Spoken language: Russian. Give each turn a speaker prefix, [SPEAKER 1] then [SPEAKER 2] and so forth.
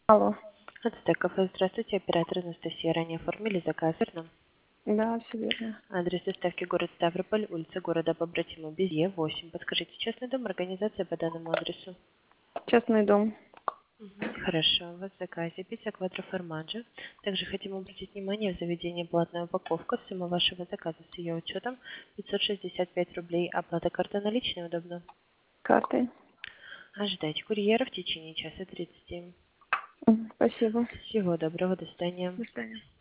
[SPEAKER 1] Алло.
[SPEAKER 2] Это кафе. Здравствуйте, оператор Анастасия. Ранее оформили заказ, верно?
[SPEAKER 1] Да, все верно.
[SPEAKER 2] Адрес доставки город Ставрополь, улица города Побратима, Безье, 8. Подскажите, частный дом, организация по данному адресу?
[SPEAKER 1] Частный дом.
[SPEAKER 2] Хорошо, у вас в заказе пицца квадроформаджо. Также хотим обратить внимание, в заведении платная упаковка. Сумма вашего заказа с ее учетом 565 рублей. Оплата карта наличной удобно.
[SPEAKER 1] Картой.
[SPEAKER 2] Ожидайте курьера в течение часа 30.
[SPEAKER 1] Спасибо.
[SPEAKER 2] Всего доброго, до свидания.
[SPEAKER 1] До свидания.